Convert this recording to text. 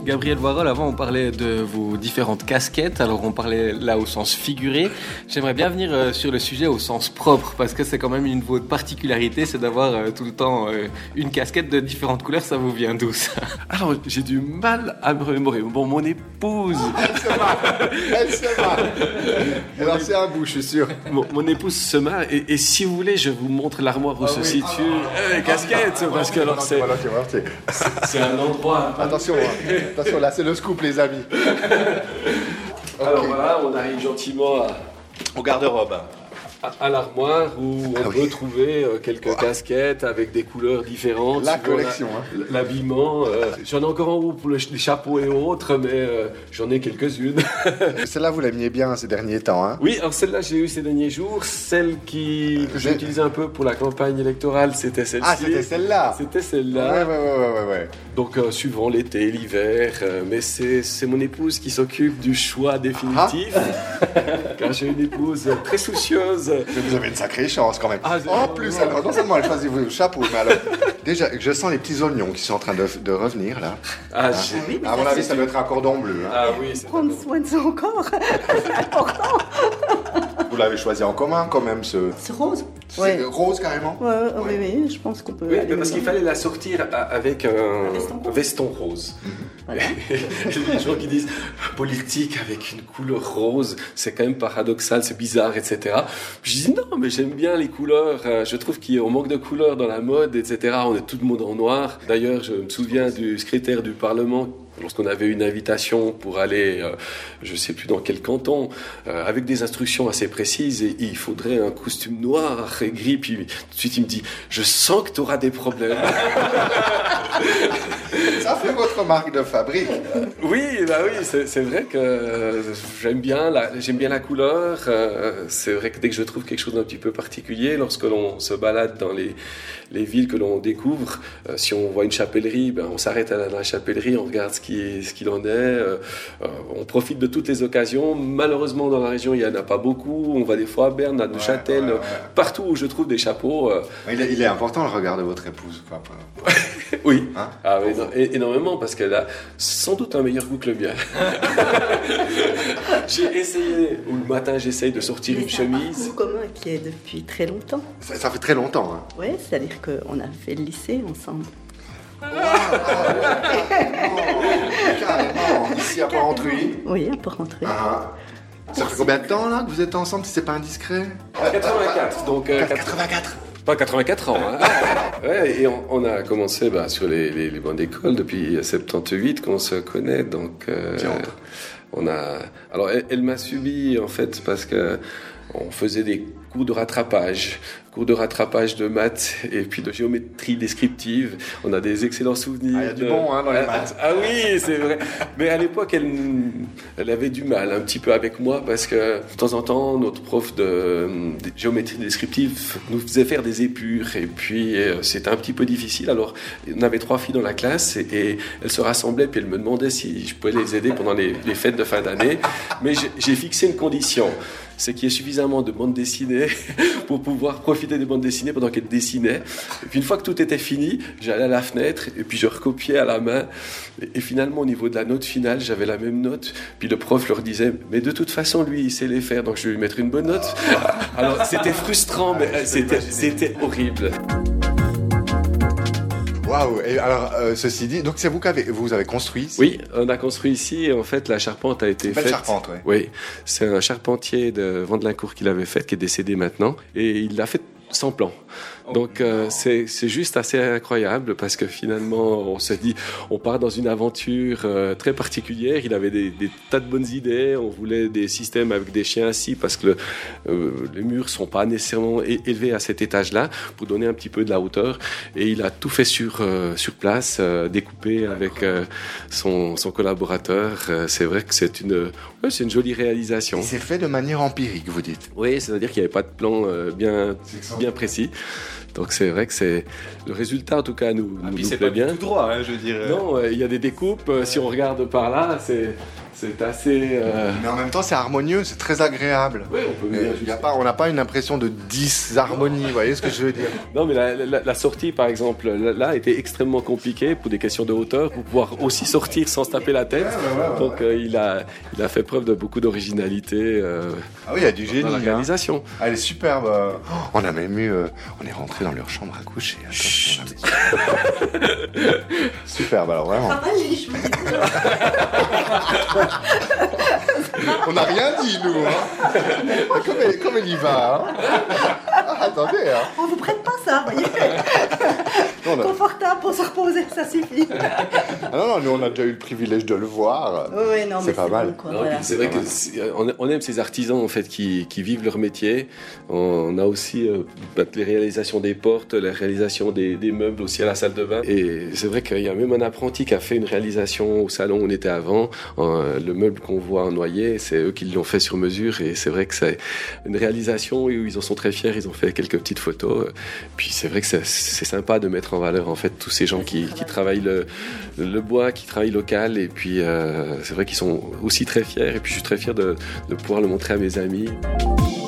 Gabriel Voirol, avant on parlait de vos différentes casquettes, alors on parlait là au sens figuré. J'aimerais bien venir sur le sujet au sens propre, parce que c'est quand même une de vos particularités, c'est d'avoir tout le temps une casquette de différentes couleurs. Ça vous vient d'où ça? Alors j'ai du mal à me remémorer. Bon, mon épouse... Elle se marre. Alors c'est un bout, je suis sûr. Mon épouse se marre, et si vous voulez, je vous montre l'armoire où se situe les casquettes, parce que alors c'est un endroit... Attention, là c'est le scoop les amis. Alors voilà, on arrive gentiment au garde-robe. À l'armoire où on peut trouver quelques casquettes avec des couleurs différentes. La collection. L'habillement. J'en ai encore en haut pour les chapeaux et autres, mais j'en ai quelques-unes. Celle-là, vous l'aimiez bien ces derniers temps, hein? Oui, alors celle-là, j'ai eu ces derniers jours. Celle que j'ai utilisée un peu pour la campagne électorale, c'était celle-ci. Ah, c'était celle-là? C'était celle-là. Ouais. Donc, suivant l'été, l'hiver, mais c'est mon épouse qui s'occupe du choix définitif. Car j'ai une épouse très soucieuse. Mais vous avez une sacrée chance quand même. En plus, alors, non seulement elle choisit le chapeau, mais alors, déjà, je sens les petits oignons qui sont en train de revenir là. À mon avis, ça doit être un cordon bleu. Hein. Ah oui, c'est prendre soin de son corps, c'est important. Vous l'avez choisi en commun quand même, ce rose. C'est rose carrément. Oui, je pense qu'on peut. Oui, mais parce qu'il fallait la sortir avec un veston rose. Voilà. Il y a des gens qui disent politique avec une couleur rose, c'est quand même paradoxal, c'est bizarre, etc. Je dis non, mais j'aime bien les couleurs. Je trouve qu'on manque de couleurs dans la mode, etc. On est tout le monde en noir. D'ailleurs, je me souviens du secrétaire du Parlement. Lorsqu'on avait une invitation pour aller, je ne sais plus dans quel canton, avec des instructions assez précises, et il faudrait un costume noir et gris, puis tout de suite il me dit « Je sens que tu auras des problèmes ». Ça fait votre marque de fabrique. Oui, c'est vrai que j'aime bien la couleur. C'est vrai que dès que je trouve quelque chose d'un petit peu particulier, lorsque l'on se balade dans les villes que l'on découvre, si on voit une chapellerie, on s'arrête à la chapellerie, on regarde ce qu'il en est. On profite de toutes les occasions. Malheureusement, dans la région, il n'y en a pas beaucoup. On va des fois à Berne, à Neuchâtel, partout où je trouve des chapeaux. Il est important le regard de votre épouse. Oui, hein? Oui, énormément, parce qu'elle a sans doute un meilleur goût que le mien. J'ai essayé, ou le matin j'essaye de sortir une chemise. C'est un commun qui est depuis très longtemps. Ça fait très longtemps. Hein. Oui, c'est-à-dire qu'on a fait le lycée ensemble. Carrément. Ici à Port-Entruy. Oui, à Port-Entruy. Ça fait combien de temps là que vous êtes ensemble, si c'est pas indiscret? 84, donc 84. Pas 84 ans, hein. Ouais, et on a commencé sur les bancs d'école depuis 78 qu'on se connaît, donc alors elle m'a subi en fait parce que on faisait des cours de rattrapage de maths et puis de géométrie descriptive. On a des excellents souvenirs. Il y a du bon dans les maths. Ah oui, c'est vrai. Mais à l'époque, elle avait du mal un petit peu avec moi parce que de temps en temps, notre prof de géométrie descriptive nous faisait faire des épures et puis c'était un petit peu difficile. Alors, on avait 3 filles dans la classe et elles se rassemblaient puis elles me demandaient si je pouvais les aider pendant les fêtes de fin d'année. Mais j'ai fixé une condition. C'est qu'il y ait suffisamment de bandes dessinées pour pouvoir profiter des bandes dessinées pendant qu'elles dessinaient. Et puis une fois que tout était fini, j'allais à la fenêtre et puis je recopiais à la main. Et finalement, au niveau de la note finale, j'avais la même note. Puis le prof leur disait, mais de toute façon, lui, il sait les faire, donc je vais lui mettre une bonne note. Alors c'était frustrant, mais c'était horrible. Waouh! Et alors, ceci dit, donc c'est vous avez construit ici? Oui, on a construit ici et en fait la charpente a été faite. Belle charpente, ouais. Oui, c'est un charpentier de Vandelincourt qui l'avait faite, qui est décédé maintenant, et il l'a fait sans plan. Donc c'est juste assez incroyable parce que finalement on se dit on part dans une aventure très particulière. Il avait des tas de bonnes idées. On voulait des systèmes avec des chiens assis parce que les murs sont pas nécessairement élevés à cet étage-là pour donner un petit peu de la hauteur. Et il a tout fait sur place, découpé avec son collaborateur. C'est vrai que c'est une jolie réalisation. C'est fait de manière empirique, vous dites? Oui, c'est-à-dire qu'il n'y avait pas de plan bien précis. Donc c'est vrai que c'est le résultat en tout cas nous plaît bien. Tout droit, hein, je veux dire. Non, il y a des découpes. Si on regarde par là, C'est assez... Mais en même temps, c'est harmonieux, c'est très agréable. Oui, on peut venir On n'a pas une impression de disharmonie, vous voyez ce que je veux dire? Non, mais la sortie, par exemple, là, était extrêmement compliquée pour des questions de hauteur, pour pouvoir aussi sortir sans se taper la tête. Donc, il a fait preuve de beaucoup d'originalité Ah oui, il y a du génie. dans la réalisation. Hein. Elle est superbe. On a même eu... on est rentré dans leur chambre à coucher. Attention, superbe, alors vraiment. Ah, allez, je me dis On n'a rien dit, nous. Hein. Comme elle y va. Hein. Ah, attendez. Hein. on vous prête pas ça, voyez. Non, Confortable pour se reposer, ça suffit. Ah non, nous on a déjà eu le privilège de le voir. Oui, non, C'est mais pas mal. bon, quoi, Non, voilà. c'est vrai que on aime ces artisans en fait qui vivent leur métier. On a aussi les réalisations des portes, la réalisation des meubles aussi à la salle de bain. Et c'est vrai qu'il y a même un apprenti qui a fait une réalisation au salon où on était avant. Le meuble qu'on voit en Noyer, c'est eux qui l'ont fait sur mesure. Et c'est vrai que c'est une réalisation où ils en sont très fiers. Ils ont fait quelques petites photos. Puis c'est vrai que c'est sympa de mettre en valeur en fait tous ces gens qui travaillent le bois, qui travaillent local. Et puis c'est vrai qu'ils sont aussi très fiers. Et puis je suis très fier de pouvoir le montrer à mes amis.